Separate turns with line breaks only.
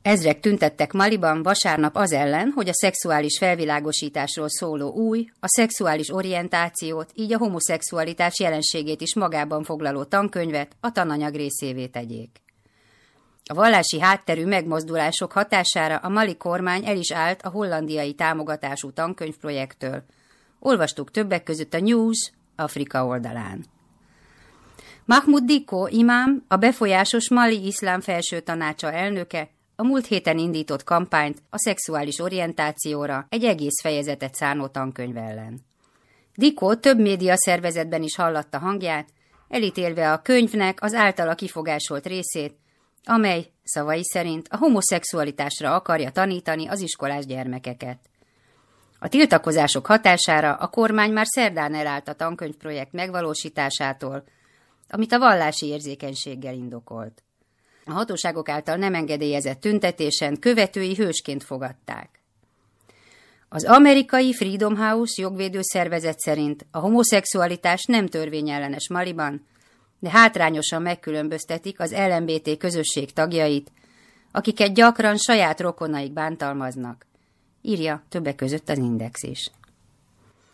Ezrek tüntettek Maliban vasárnap az ellen, hogy a szexuális felvilágosításról szóló új, a szexuális orientációt, így a homoszexualitás jelenségét is magában foglaló tankönyvet a tananyag részévé tegyék. A vallási hátterű megmozdulások hatására a mali kormány el is állt a hollandiai támogatású tankönyvprojekttől. Olvastuk többek között a News Afrika oldalán. Mahmoud Dicko imám, a befolyásos Mali Iszlám Felső Tanácsa elnöke, a múlt héten indított kampányt a szexuális orientációra egy egész fejezetet szánó tankönyv ellen. Dicko több médiaszervezetben is hallatta hangját, elítélve a könyvnek az általa kifogásolt részét, amely, szavai szerint, a homoszexualitásra akarja tanítani az iskolás gyermekeket. A tiltakozások hatására a kormány már szerdán elállt a tankönyvprojekt megvalósításától, amit a vallási érzékenységgel indokolt. A hatóságok által nem engedélyezett tüntetésen követői hősként fogadták. Az amerikai Freedom House jogvédő szervezet szerint a homoszexualitás nem törvényellenes Maliban, de hátrányosan megkülönböztetik az LMBT közösség tagjait, akiket gyakran saját rokonaik bántalmaznak, írja többek között az Index is.